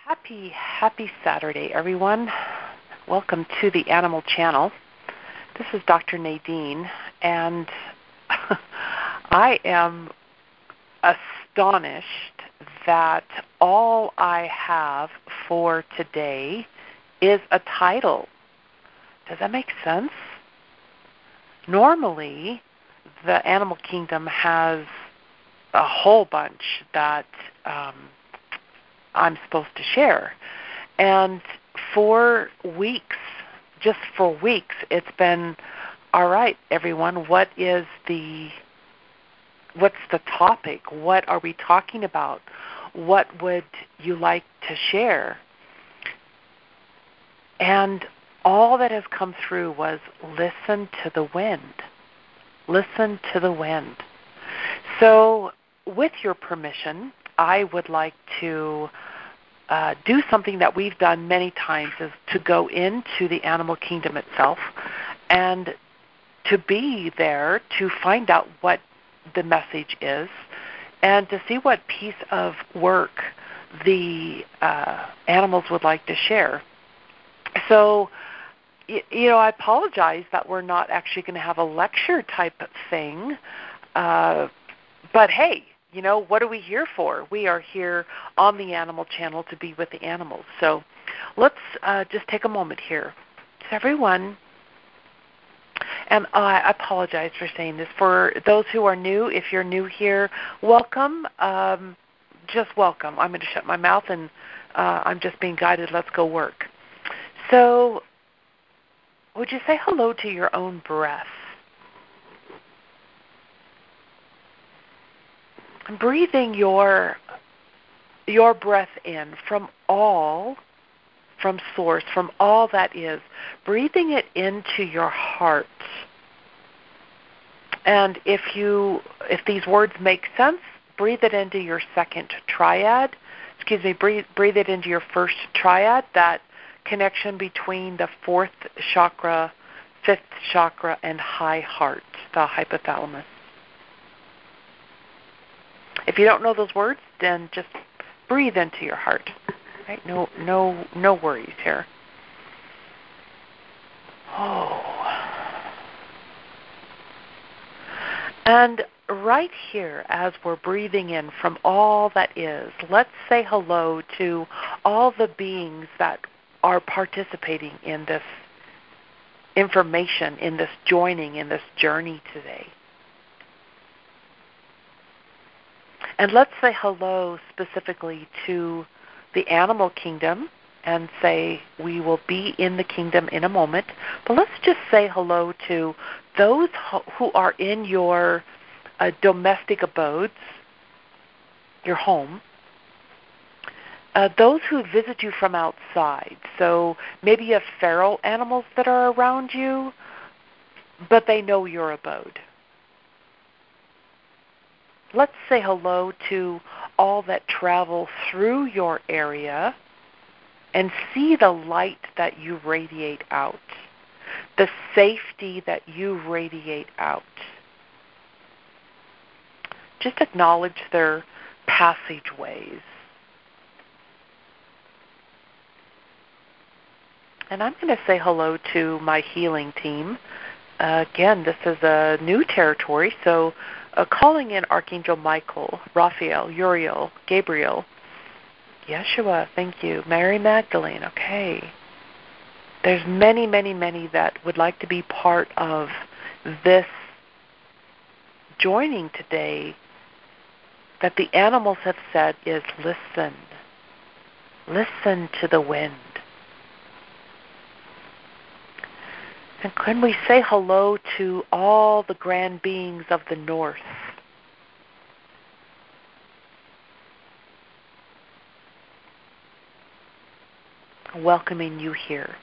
Happy Saturday, everyone. Welcome to the Animal Channel. This is Dr. Nadine, and I am astonished that all I have for today is a title. Does that make sense? Normally, the animal kingdom has a whole bunch that I'm supposed to share. And for weeks, just for weeks, it's been, all right, everyone, what's the topic? What are we talking about? What would you like to share? And all that has come through was listen to the wind. Listen to the wind. So with your permission, I would like to do something that we've done many times, is to go into the animal kingdom itself and to be there to find out what the message is and to see what piece of work the animals would like to share. So, I apologize that we're not actually going to have a lecture type thing, but hey, what are we here for? We are here on the Animal Channel to be with the animals. So let's just take a moment here. So everyone, and I apologize for saying this, for those who are new, if you're new here, welcome. Just welcome. I'm going to shut my mouth and I'm just being guided. Let's go work. So would you say hello to your own breath? Breathing your breath in from source, from all that is, breathing it into your heart. And if these words make sense, breathe it into your second triad. Breathe it into your first triad, that connection between the fourth chakra, fifth chakra, and high heart, the hypothalamus. If you don't know those words, then just breathe into your heart. Right? No worries here. Oh. And right here, as we're breathing in from all that is, let's say hello to all the beings that are participating in this information, in this joining, in this journey today. And let's say hello specifically to the animal kingdom and say we will be in the kingdom in a moment. But let's just say hello to those who are in your domestic abodes, your home, those who visit you from outside. So maybe you have feral animals that are around you, but they know your abode. Let's say hello to all that travel through your area and see the light that you radiate out, the safety that you radiate out. Just acknowledge their passageways. And I'm going to say hello to my healing team. Again, this is a new territory, so calling in Archangel Michael, Raphael, Uriel, Gabriel, Yeshua, thank you, Mary Magdalene, okay. There's many, many, many that would like to be part of this joining today that the animals have said is listen. Listen to the wind. And can we say hello to all the grand beings of the north? Welcoming you here.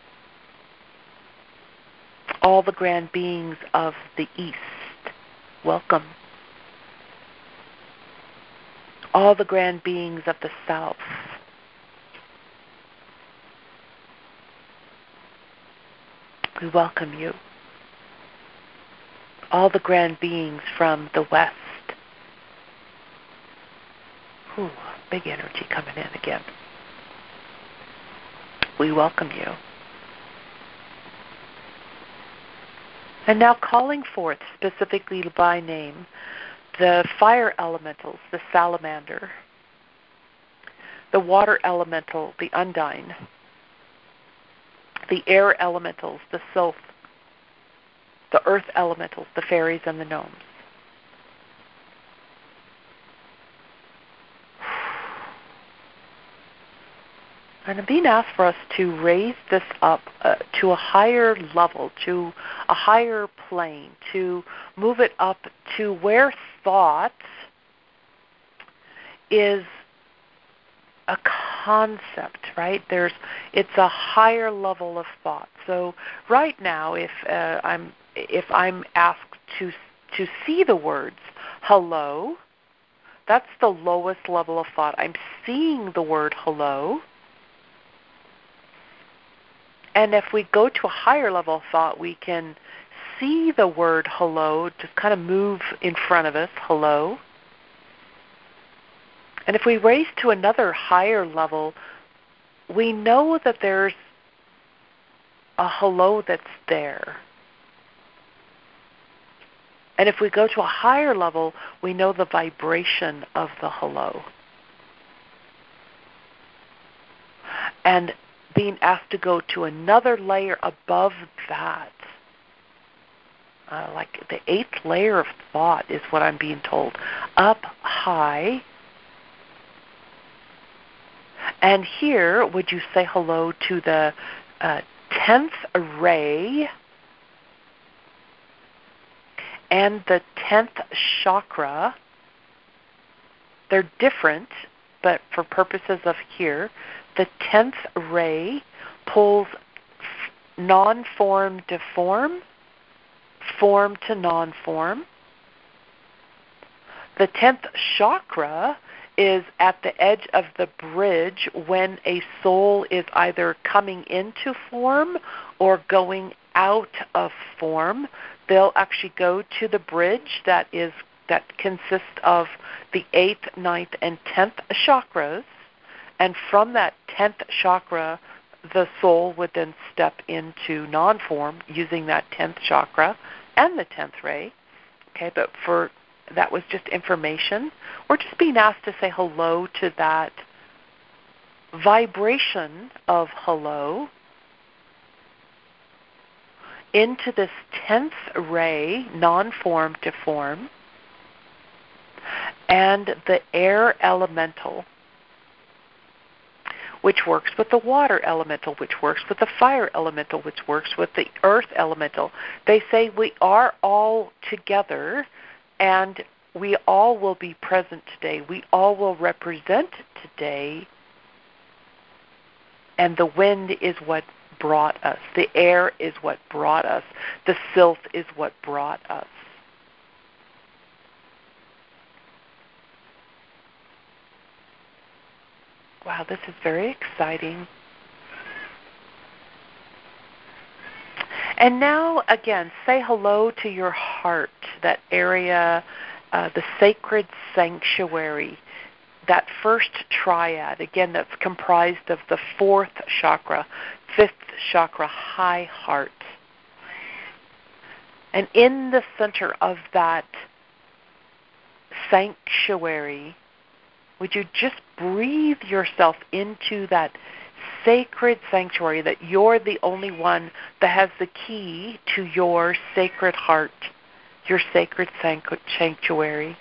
All the grand beings of the east, welcome. All the grand beings of the south, we welcome you. All the grand beings from the west. Big energy coming in again. We welcome you. And now calling forth specifically by name the fire elementals, the salamander, the water elemental, the undine, the air elementals, the sylph, the earth elementals, the fairies and the gnomes. And I'm being asked for us to raise this up to a higher level, to a higher plane, to move it up to where thought is a concept, right? It's a higher level of thought. So right now, if I'm asked to see the words hello, that's the lowest level of thought. I'm seeing the word hello. And if we go to a higher level of thought, we can see the word hello just kind of move in front of us, hello. And if we raise to another higher level, we know that there's a hello that's there. And if we go to a higher level, we know the vibration of the hello. And being asked to go to another layer above that, like the 8th layer of thought is what I'm being told, up high. And here, would you say hello to the 10th ray and the 10th chakra? They're different, but for purposes of here, the 10th ray pulls non-form to form, form to non-form. The 10th chakra is at the edge of the bridge when a soul is either coming into form or going out of form. They'll actually go to the bridge that consists of the 8th, 9th, and 10th chakras. And from that 10th chakra, the soul would then step into non-form using that 10th chakra and the 10th ray. Okay, but that was just information. We're just being asked to say hello to that vibration of hello into this 10th ray, non-form to form, and the air elemental, which works with the water elemental, which works with the fire elemental, which works with the earth elemental. They say we are all together, and we all will be present today. We all will represent today, and the wind is what brought us. The air is what brought us. The sylph is what brought us. Wow, this is very exciting. And now, again, say hello to your heart, that area, the sacred sanctuary, that first triad, again, that's comprised of the 4th chakra, 5th chakra, high heart. And in the center of that sanctuary, would you just breathe yourself into that sacred sanctuary, that you're the only one that has the key to your sacred heart, your sacred sanctuary.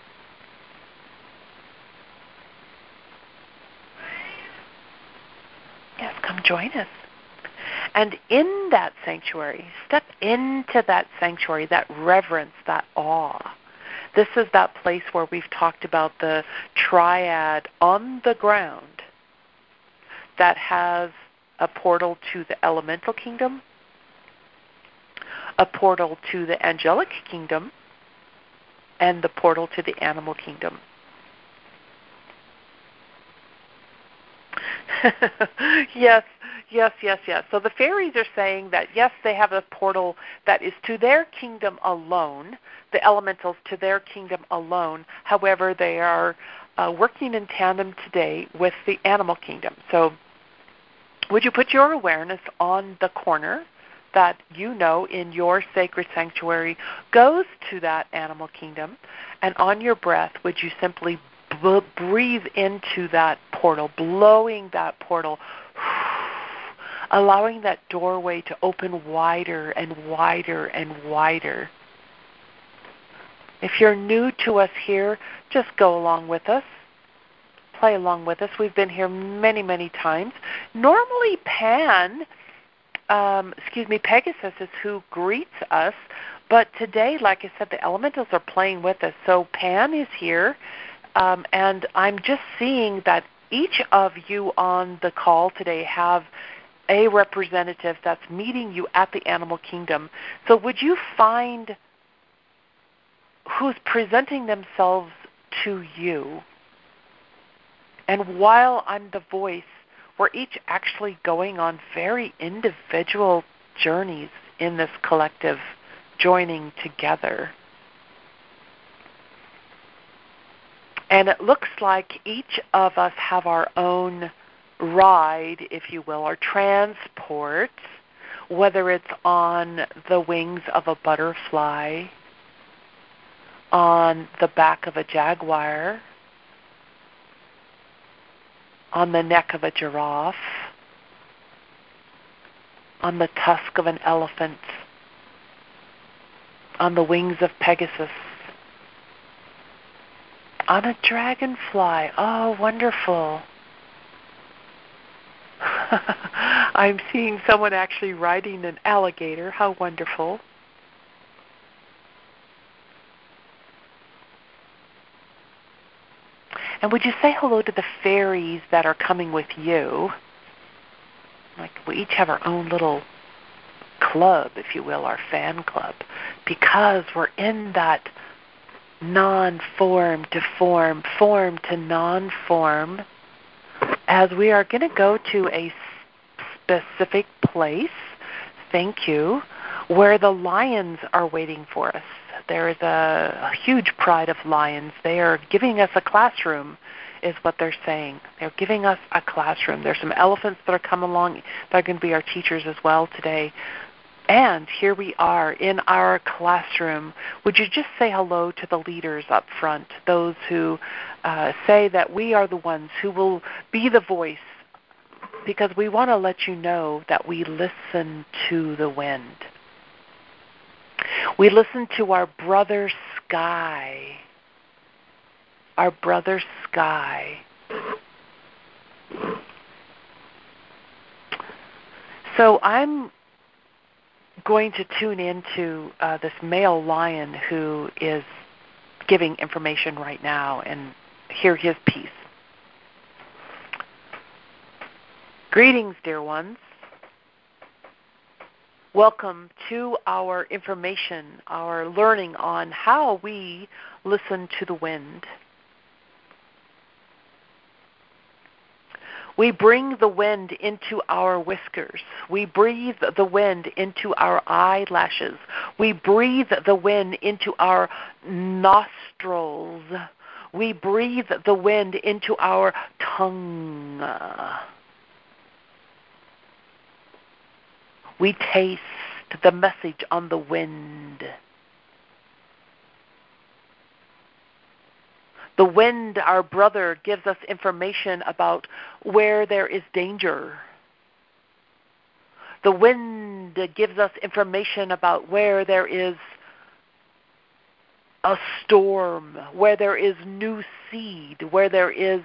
Yes, come join us. And in that sanctuary, step into that sanctuary, that reverence, that awe. This is that place where we've talked about the triad on the ground that has a portal to the elemental kingdom, a portal to the angelic kingdom, and the portal to the animal kingdom. Yes. So the fairies are saying that, yes, they have a portal that is to their kingdom alone, the elementals to their kingdom alone. However, they are working in tandem today with the animal kingdom. So would you put your awareness on the corner that you know in your sacred sanctuary goes to that animal kingdom, and on your breath, would you simply breathe into that portal, blowing that portal, allowing that doorway to open wider and wider and wider. If you're new to us here, just go along with us. Play along with us. We've been here many, many times. Normally Pegasus is who greets us, but today, like I said, the elementals are playing with us. So Pan is here, and I'm just seeing that each of you on the call today have a representative that's meeting you at the animal kingdom. So would you find who's presenting themselves to you? And while I'm the voice, we're each actually going on very individual journeys in this collective joining together. And it looks like each of us have our own ride, if you will, or transport, whether it's on the wings of a butterfly, on the back of a jaguar, on the neck of a giraffe, on the tusk of an elephant, on the wings of Pegasus, on a dragonfly. Oh, wonderful. I'm seeing someone actually riding an alligator. How wonderful. And would you say hello to the fairies that are coming with you? Like we each have our own little club, if you will, our fan club, because we're in that non-form to form, form to non-form, as we are going to go to a specific place, thank you, where the lions are waiting for us. There is a huge pride of lions. They are giving us a classroom, is what they're saying. They're giving us a classroom. There's some elephants that are coming along that are going to be our teachers as well today. And here we are in our classroom. Would you just say hello to the leaders up front, those who say that we are the ones who will be the voice, because we want to let you know that we listen to the wind. We listen to our brother sky. Our brother sky. So I'm going to tune into this male lion who is giving information right now and hear his piece. Greetings, dear ones. Welcome to our information, our learning on how we listen to the wind. We bring the wind into our whiskers. We breathe the wind into our eyelashes. We breathe the wind into our nostrils. We breathe the wind into our tongue. We taste the message on the wind. The wind, our brother, gives us information about where there is danger. The wind gives us information about where there is a storm, where there is new seed, where there is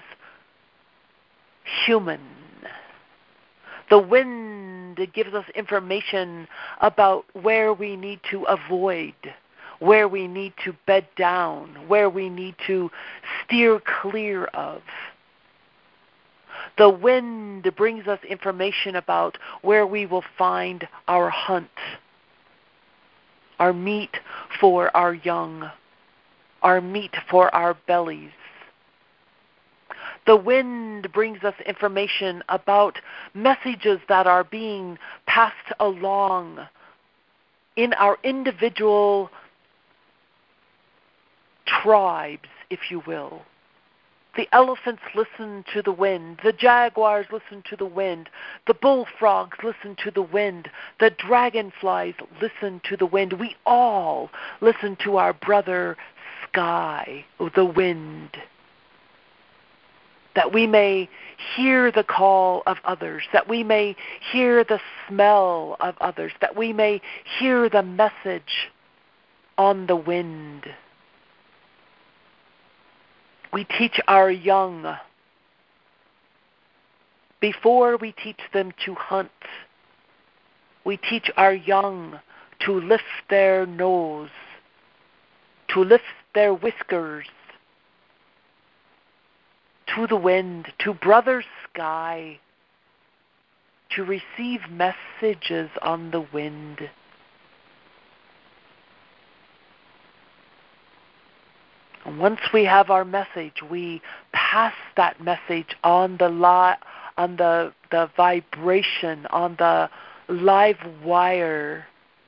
human. The wind gives us information about where we need to avoid, where we need to bed down, where we need to steer clear of. The wind brings us information about where we will find our hunt, our meat for our young, our meat for our bellies. The wind brings us information about messages that are being passed along in our individual tribes, if you will. The elephants listen to the wind. The jaguars listen to the wind. The bullfrogs listen to the wind. The dragonflies listen to the wind. We all listen to our brother sky, the wind, that we may hear the call of others, that we may hear the smell of others, that we may hear the message on the wind. We teach our young before we teach them to hunt. We teach our young to lift their nose, to lift their whiskers to the wind, to brother sky, to receive messages on the wind. And once we have our message, we pass that message on the vibration, on the live wire,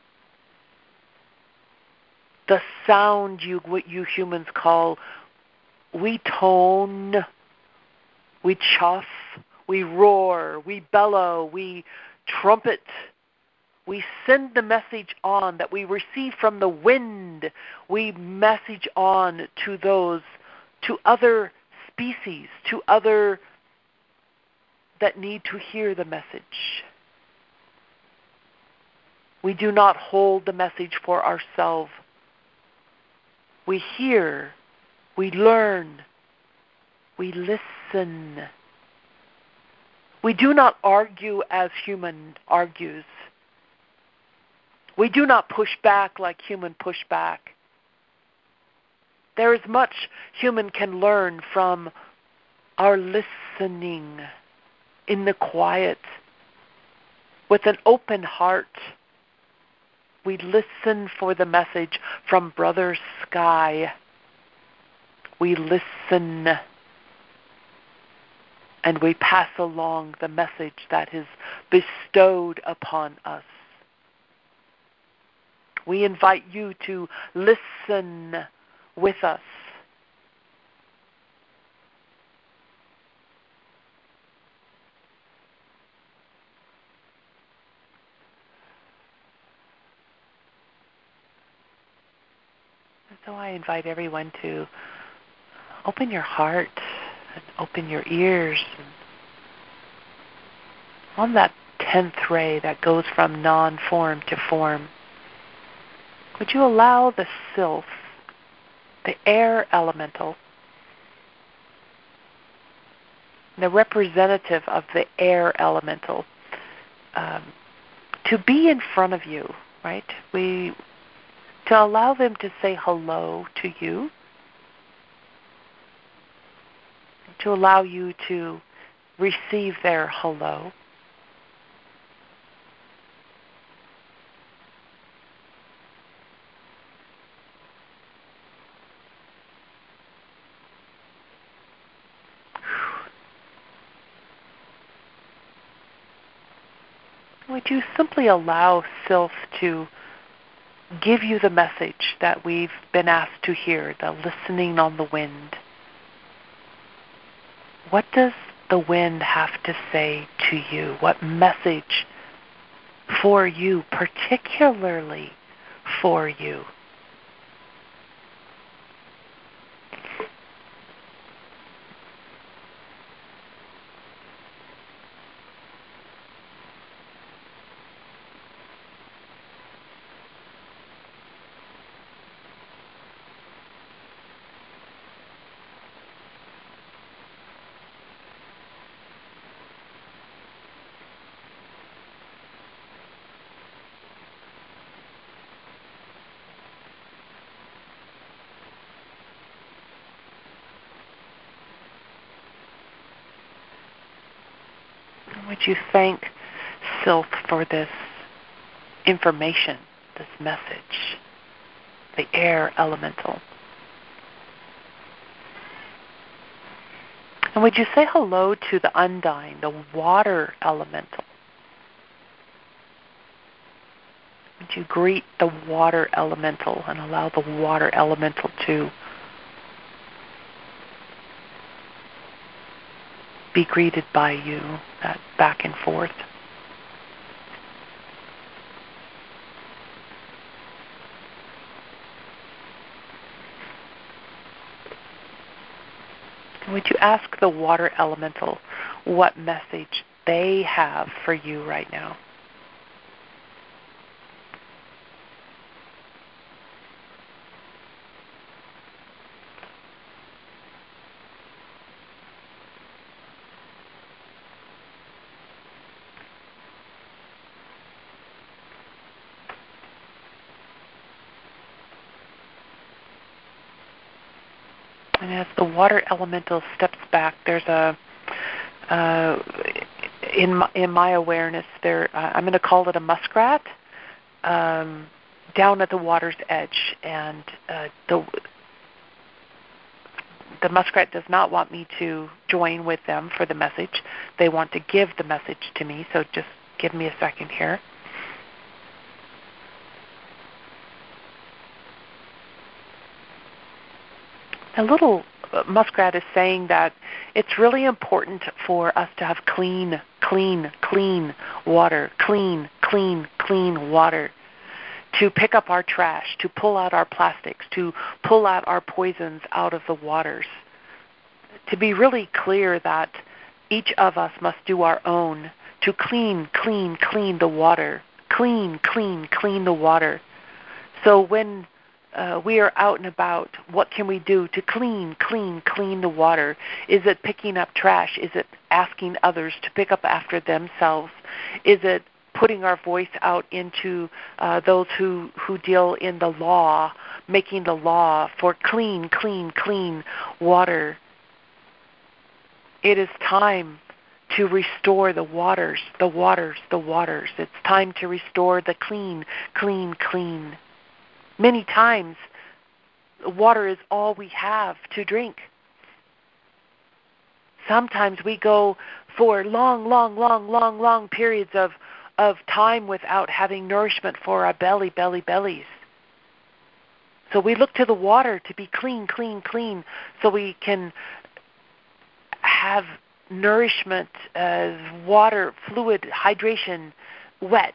the sound what you humans call, we tone, we chuff, we roar, we bellow, we trumpet. We send the message on that we receive from the wind. We message on to other species, to other that need to hear the message. We do not hold the message for ourselves. We hear, we learn, we listen. We do not argue as human argues. We do not push back like human push back. There is much human can learn from our listening in the quiet with an open heart. We listen for the message from Brother Sky. We listen and we pass along the message that is bestowed upon us. We invite you to listen with us. And so I invite everyone to open your heart and open your ears. And on that 10th ray that goes from non-form to form, would you allow the sylph, the air elemental, the representative of the air elemental, to be in front of you, right? To allow them to say hello to you, to allow you to receive their hello. Would you simply allow Sylph to give you the message that we've been asked to hear, the listening on the wind? What does the wind have to say to you? What message for you, particularly for you? Would you thank Sylph for this information, this message, the air elemental? And would you say hello to the Undine, the water elemental? Would you greet the water elemental and allow the water elemental to be greeted by you, that back and forth. Would you ask the water elemental what message they have for you right now? And as the water elemental steps back, there's in my awareness, I'm going to call it a muskrat, down at the water's edge, and the muskrat does not want me to join with them for the message. They want to give the message to me, so just give me a second here. A little muskrat is saying that it's really important for us to have clean water, clean water, to pick up our trash, to pull out our plastics, to pull out our poisons out of the waters, to be really clear that each of us must do our own to clean the water, clean the water. So when we are out and about, what can we do to clean the water? Is it picking up trash? Is it asking others to pick up after themselves? Is it putting our voice out into those who deal in the law, making the law for clean water? It is time to restore the waters. It's time to restore the clean. Many times, water is all we have to drink. Sometimes we go for long periods of time without having nourishment for our bellies. So we look to the water to be clean, so we can have nourishment, water, fluid, hydration, wet.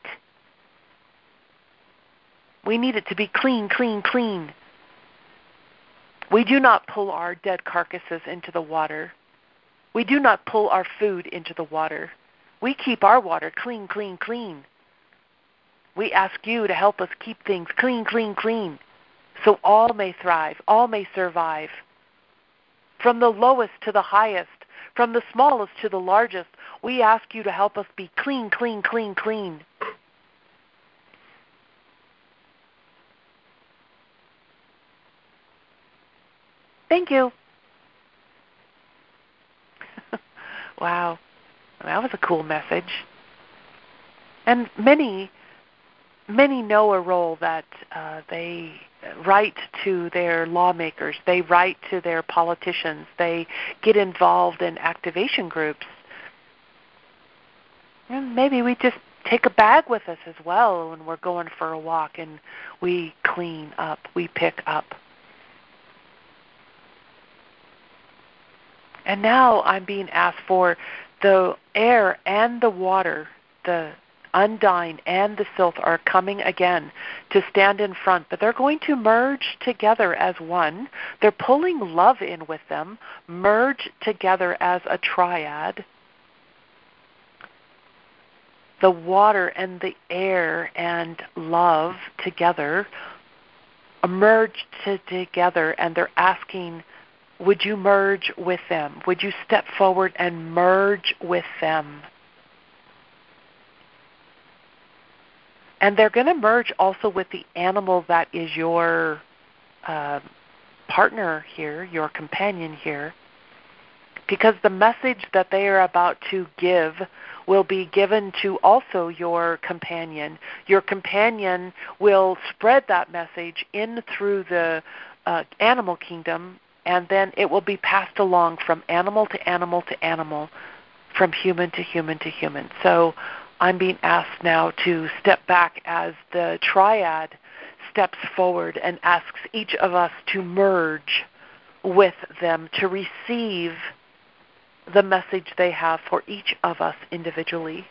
We need it to be clean. We do not pull our dead carcasses into the water. We do not pull our food into the water. We keep our water clean. We ask you to help us keep things clean, so all may thrive, all may survive. From the lowest to the highest, from the smallest to the largest, we ask you to help us be clean. Thank you. Wow, that was a cool message. And many know a role that they write to their lawmakers, they write to their politicians, they get involved in activation groups. And maybe we just take a bag with us as well when we're going for a walk and we clean up, we pick up. And now I'm being asked for the air and the water, the undying and the silt are coming again to stand in front, but they're going to merge together as one. They're pulling love in with them, merge together as a triad. The water and the air and love together merge together, and they're asking, would you merge with them? Would you step forward and merge with them? And they're going to merge also with the animal that is your partner here, your companion here, because the message that they are about to give will be given to also your companion. Your companion will spread that message in through the animal kingdom, and then it will be passed along from animal to animal to animal, from human to human to human. So I'm being asked now to step back as the triad steps forward and asks each of us to merge with them, to receive the message they have for each of us individually.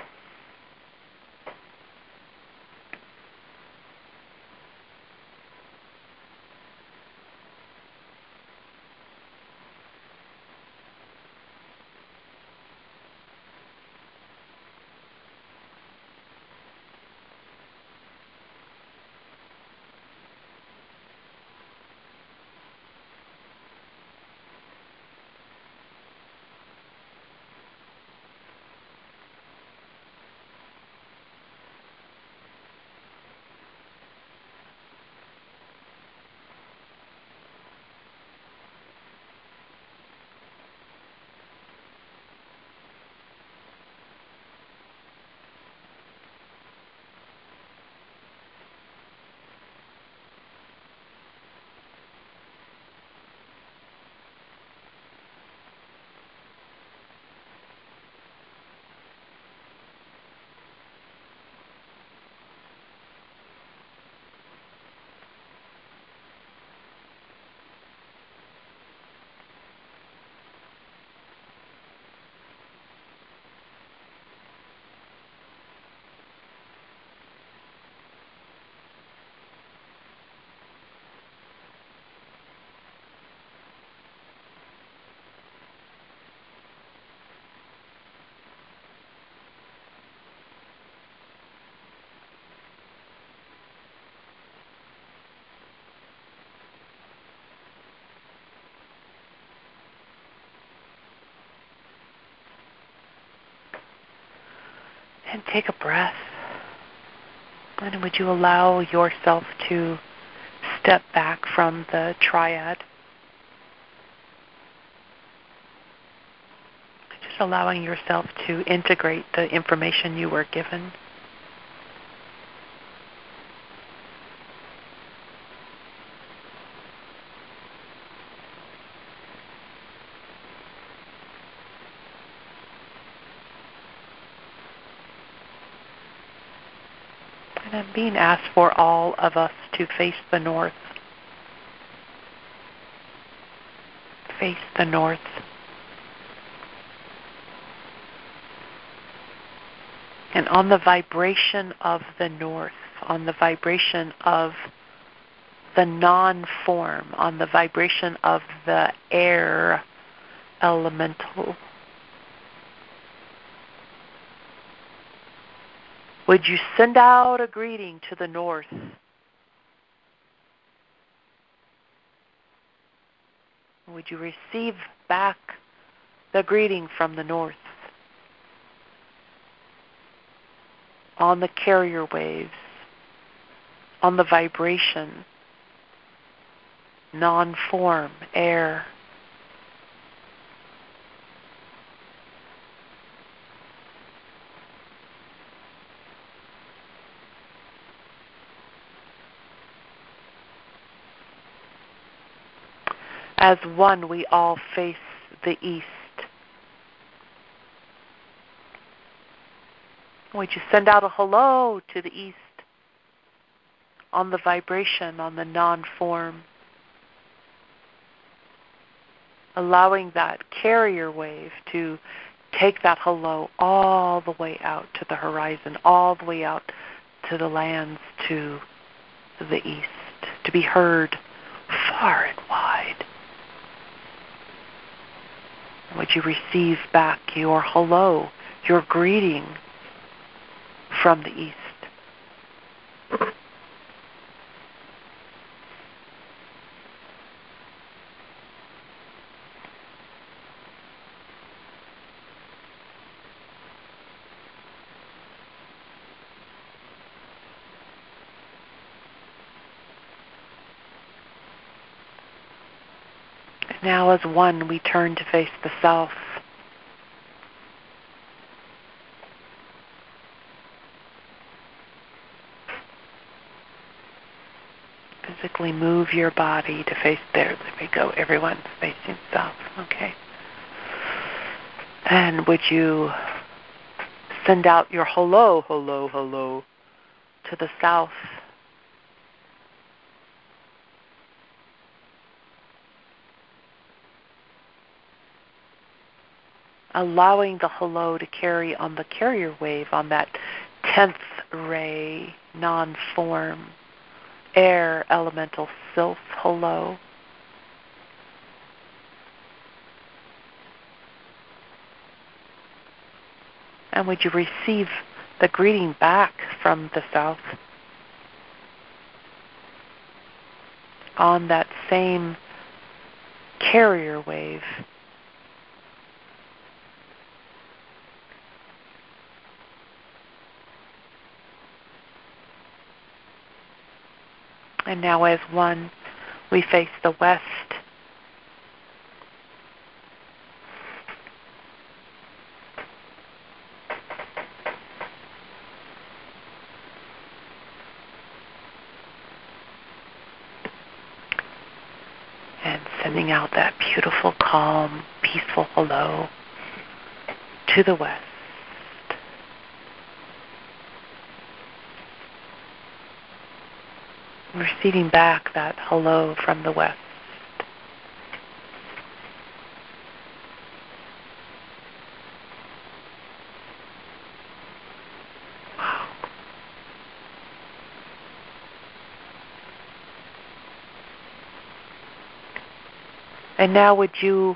And take a breath. And would you allow yourself to step back from the triad? Just allowing yourself to integrate the information you were given. And I'm being asked for all of us to face the north. Face the north. And on the vibration of the north, on the vibration of the non-form, on the vibration of the air elemental, would you send out a greeting to the north? Would you receive back the greeting from the north on the carrier waves, on the vibration, non-form, air? As one, we all face the east. Would you send out a hello to the east on the vibration, on the non-form, allowing that carrier wave to take that hello all the way out to the horizon, all the way out to the lands to the east, to be heard far and wide. Would you receive back your hello, your greeting from the east? Now as one, we turn to face the south. Physically move your body to face there. There we go. Everyone's facing south. Okay. And would you send out your hello, hello, hello to the south? allowing the hello to carry on the carrier wave on that 10th ray, non-form, air elemental sylph hello. And would you receive the greeting back from the south on that same carrier wave? And now as one, we face the west. And sending out that beautiful, calm, peaceful hello to the west. Receiving back that hello from the west. Wow. And now would you,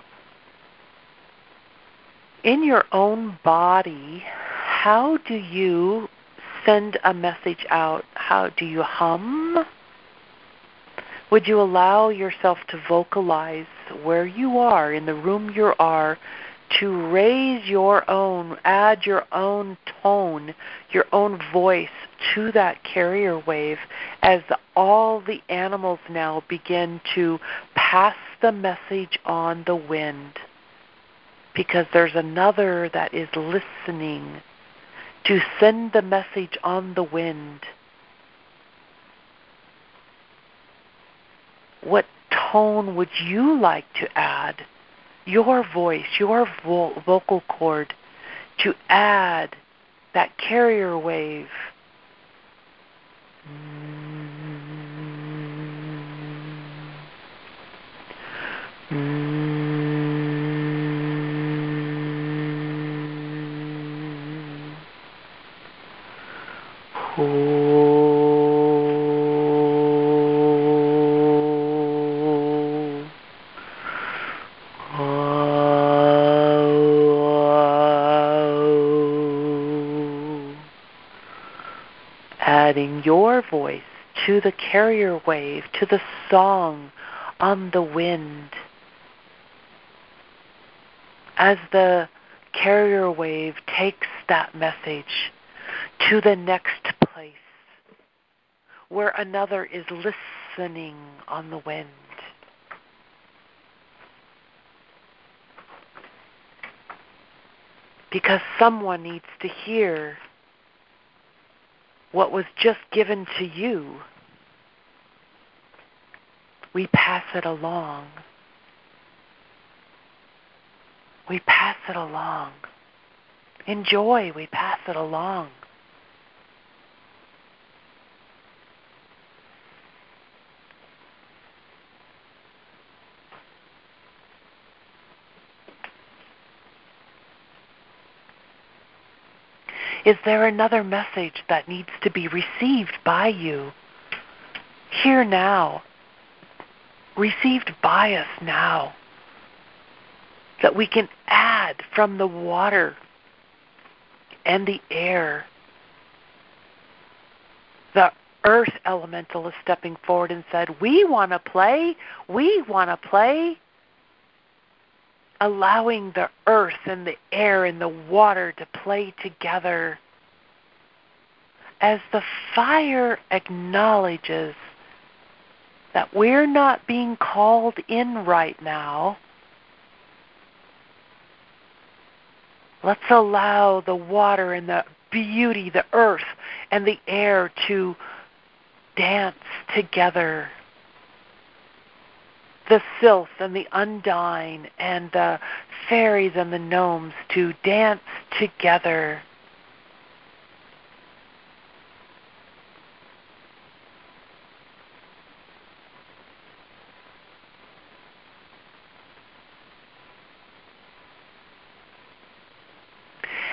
in your own body, how do you send a message out? How do you hum? Would you allow yourself to vocalize where you are, in the room you are, to raise your own, add your own tone, your own voice to that carrier wave as all the animals now begin to pass the message on the wind? Because there's another that is listening to send the message on the wind. What tone would you like to add? Your voice, your vocal cord, to add that carrier wave. Adding your voice to the carrier wave, to the song on the wind. As the carrier wave takes that message to the next place where another is listening on the wind. Because someone needs to hear what was just given to you. We pass it along. We pass it along. In joy, we pass it along. Is there another message that needs to be received by you here now, received by us now, that we can add from the water and the air? The earth elemental is stepping forward and said, we want to play, we want to play. Allowing the earth and the air and the water to play together. As the fire acknowledges that we're not being called in right now, let's allow the water and the beauty, the earth and the air to dance together. The sylph and the undine and the fairies and the gnomes to dance together.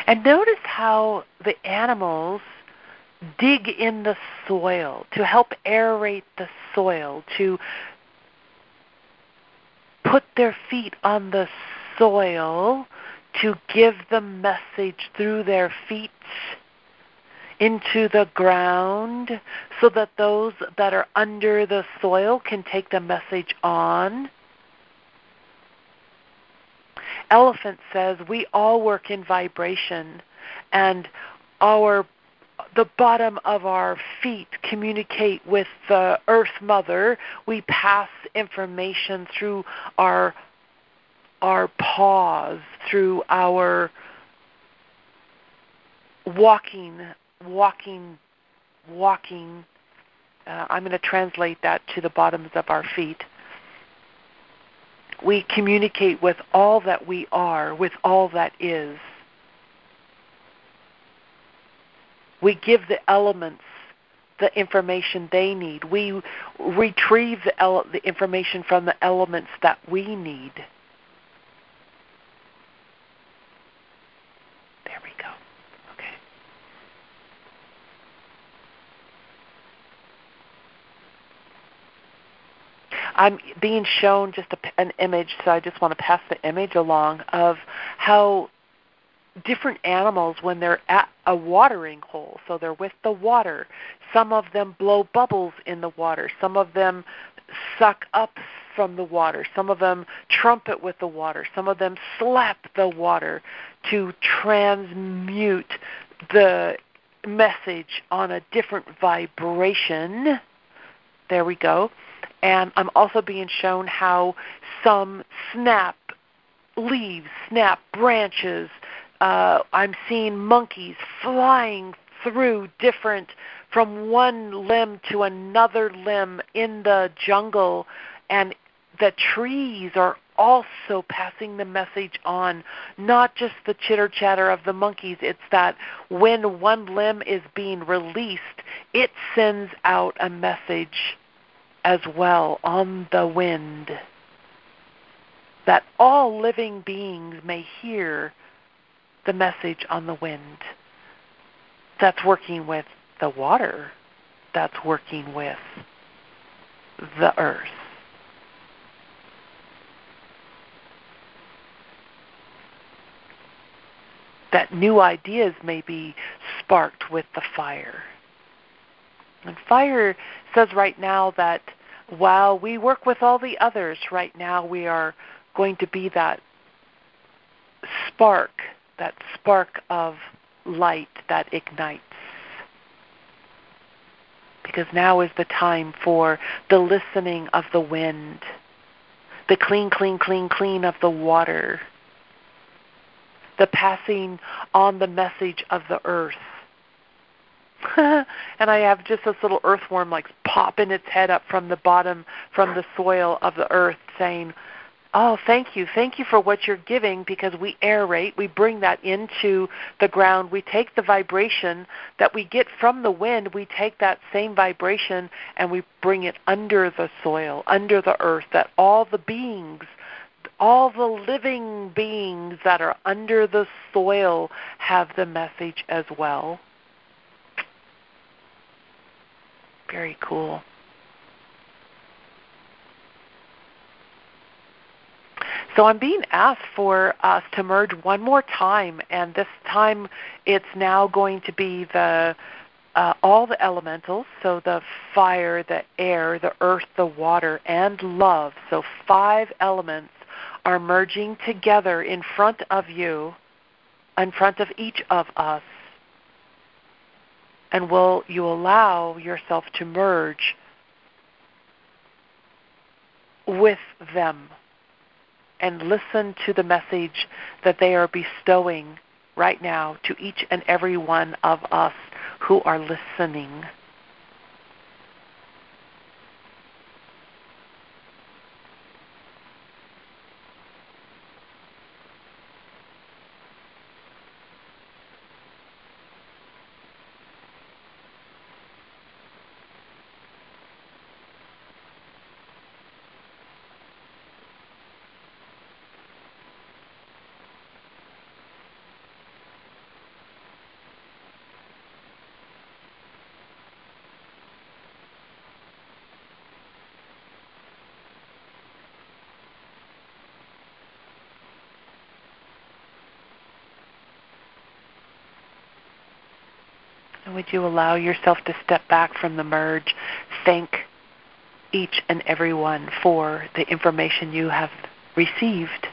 And notice how the animals dig in the soil to help aerate the soil, to put their feet on the soil, to give the message through their feet into the ground so that those that are under the soil can take the message on. Elephant says we all work in vibration, and the bottom of our feet communicate with the Earth Mother. We pass information through our paws, through our walking. I'm going to translate that to the bottoms of our feet. We communicate with all that we are, with all that is. We give the elements the information they need. We retrieve the information from the elements that we need. There we go. Okay. I'm being shown just an image, so I just want to pass the image along of how different animals, when they're at a watering hole, so they're with the water, some of them blow bubbles in the water, some of them suck up from the water, some of them trumpet with the water, some of them slap the water to transmute the message on a different vibration. There we go. And I'm also being shown how some snap leaves, snap branches. I'm seeing monkeys flying through from one limb to another limb in the jungle, and the trees are also passing the message on, not just the chitter-chatter of the monkeys. It's that when one limb is being released, it sends out a message as well on the wind, that all living beings may hear the message on the wind. That's working with the water. That's working with the earth. That new ideas may be sparked with the fire. And fire says right now that while we work with all the others, right now we are going to be that spark of light that ignites. Because now is the time for the listening of the wind, the clean, clean, clean, clean of the water, the passing on the message of the earth. And I have just this little earthworm like popping its head up from the bottom, from the soil of the earth, saying, oh, thank you for what you're giving, because we aerate, we bring that into the ground, we take the vibration that we get from the wind, we take that same vibration and we bring it under the soil, under the earth, that all the beings, all the living beings that are under the soil have the message as well. Very cool. So I'm being asked for us to merge one more time, and this time it's now going to be all the elementals, so the fire, the air, the earth, the water, and love. So 5 elements are merging together in front of you, in front of each of us. And will you allow yourself to merge with them and listen to the message that they are bestowing right now to each and every one of us who are listening. And would you allow yourself to step back from the merge, thank each and every one for the information you have received,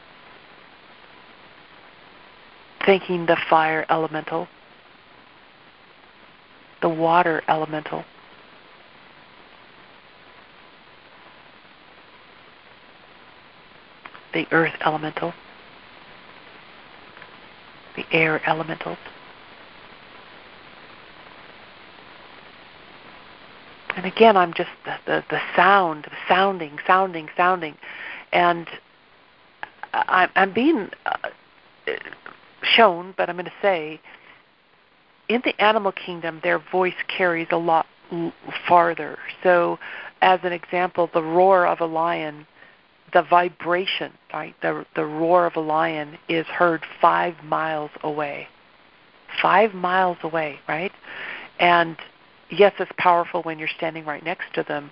thanking the fire elemental, the water elemental, the earth elemental, the air elementals. And again, I'm just the sounding. And I'm being shown, but I'm going to say, in the animal kingdom, their voice carries a lot farther. So, as an example, the roar of a lion, the vibration, right? The roar of a lion is heard 5 miles away. 5 miles away, right? And yes, it's powerful when you're standing right next to them.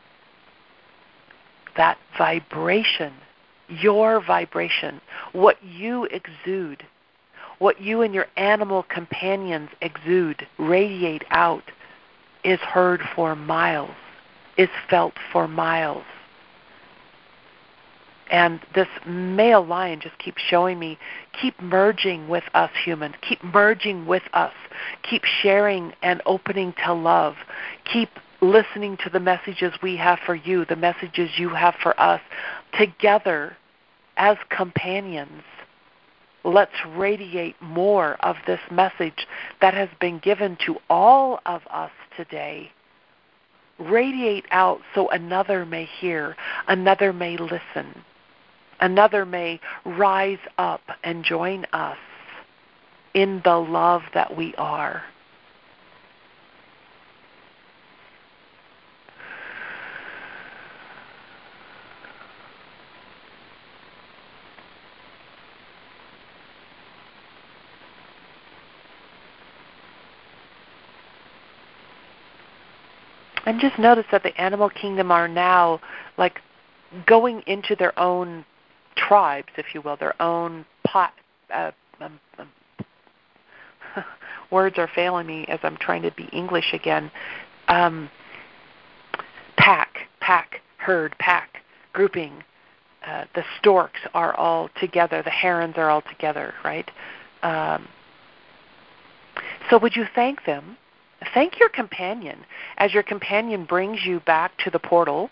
That vibration, your vibration, what you exude, what you and your animal companions exude, radiate out, is heard for miles, is felt for miles. And this male lion just keeps showing me, keep merging with us humans, keep merging with us, keep sharing and opening to love, keep listening to the messages we have for you, the messages you have for us. Together, as companions, let's radiate more of this message that has been given to all of us today. Radiate out so another may hear, another may listen. Another may rise up and join us in the love that we are. And just notice that the animal kingdom are now like going into their own tribes, if you will, their own words are failing me as I'm trying to be English again. Pack, herd, pack, grouping. The storks are all together. The herons are all together, right? So would you thank them? Thank your companion as your companion brings you back to the portal.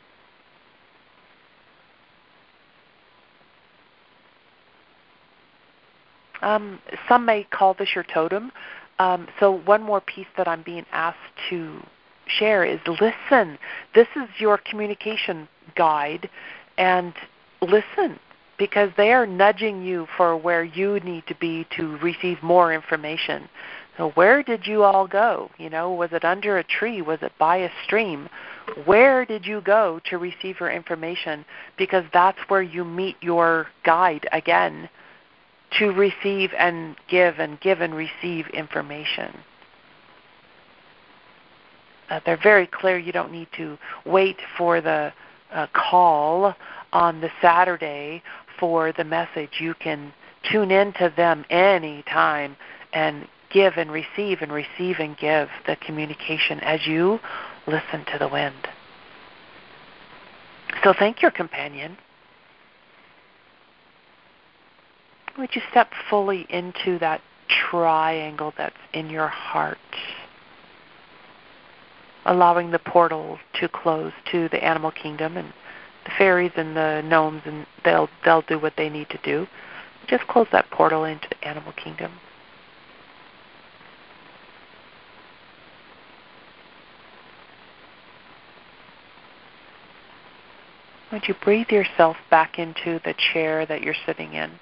Some may call this your totem. So one more piece that I'm being asked to share is listen. This is your communication guide, and listen, because they are nudging you for where you need to be to receive more information. So where did you all go? Was it under a tree? Was it by a stream? Where did you go to receive your information? Because that's where you meet your guide again, to receive and give and receive information. They're very clear. You don't need to wait for the call on the Saturday for the message. You can tune in to them anytime and give and receive and give the communication as you listen to the wind. So thank your companion. Would you step fully into that triangle that's in your heart, allowing the portal to close to the animal kingdom, and the fairies and the gnomes, and they'll do what they need to do. Just close that portal into the animal kingdom. Would you breathe yourself back into the chair that you're sitting in?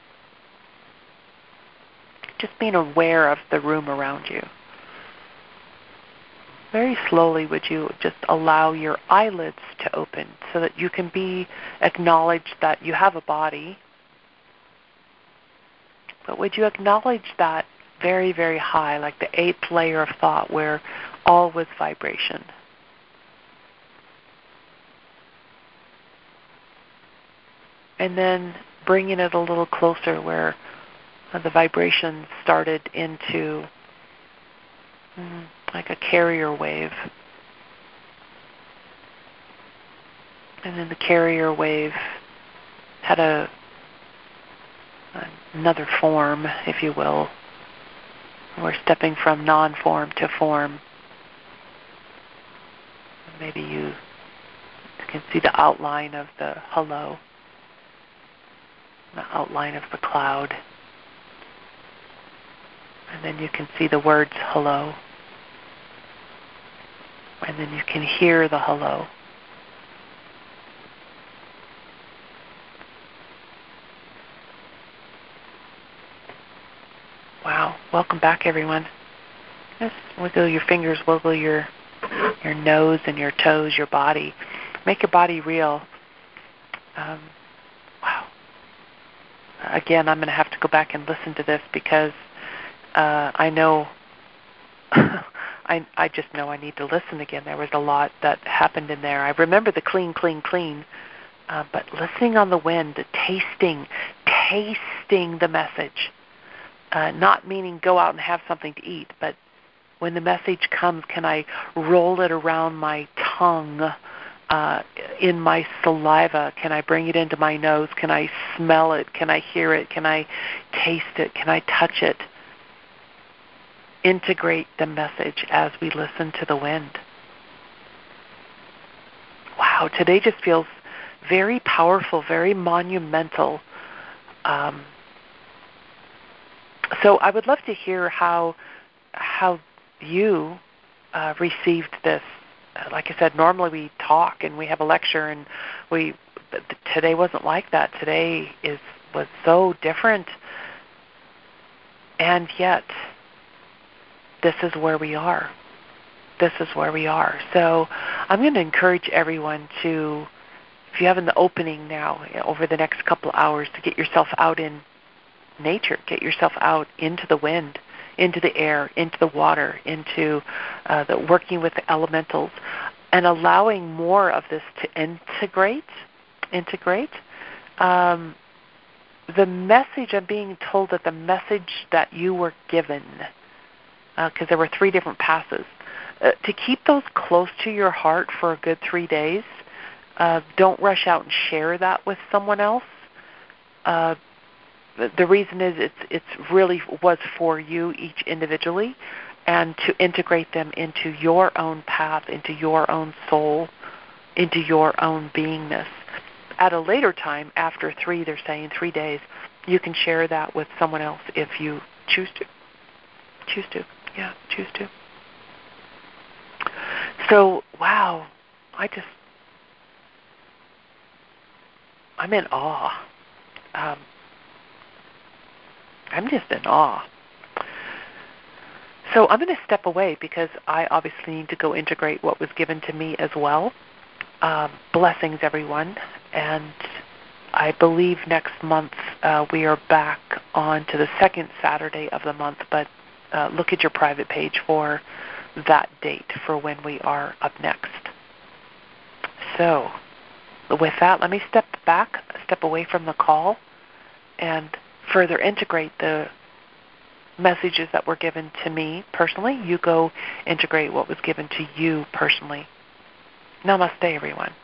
Just being aware of the room around you. Very slowly would you just allow your eyelids to open so that you can be acknowledged that you have a body. But would you acknowledge that very, very high, like the 8th layer of thought where all was vibration? And then bringing it a little closer where the vibration started into like a carrier wave. And then the carrier wave had another form, if you will. We're stepping from non-form to form. Maybe you can see the outline of the hello, the outline of the cloud. And then you can see the words hello. And then you can hear the hello. Wow. Welcome back, everyone. Just wiggle your fingers, wiggle your nose and your toes, your body. Make your body real. Wow. Again, I'm going to have to go back and listen to this because I know, I just know I need to listen again. There was a lot that happened in there. I remember the clean, clean, clean, but listening on the wind, tasting the message, not meaning go out and have something to eat, but when the message comes, can I roll it around my tongue, in my saliva? Can I bring it into my nose? Can I smell it? Can I hear it? Can I taste it? Can I touch it? Integrate the message as we listen to the wind. Wow, today just feels very powerful, very monumental. So I would love to hear how you received this. Like I said, normally we talk and we have a lecture, and today wasn't like that. Today was so different, and yet this is where we are. This is where we are. So I'm going to encourage everyone to, if you have the opening now over the next couple of hours, to get yourself out in nature, get yourself out into the wind, into the air, into the water, into the working with the elementals, and allowing more of this to integrate. The message, I'm being told that the message that you were given, because there were 3 different passes, to keep those close to your heart for a good 3 days. Don't rush out and share that with someone else. The reason is it's really was for you each individually, and to integrate them into your own path, into your own soul, into your own beingness. At a later time, after 3, they're saying 3 days, you can share that with someone else if you choose to. Choose to. So, wow, I'm in awe. I'm just in awe. So I'm going to step away because I obviously need to go integrate what was given to me as well. Blessings, everyone. And I believe next month we are back on to the second Saturday of the month, but look at your private page for that date for when we are up next. So with that, let me step away from the call, and further integrate the messages that were given to me personally. You go integrate what was given to you personally. Namaste, everyone.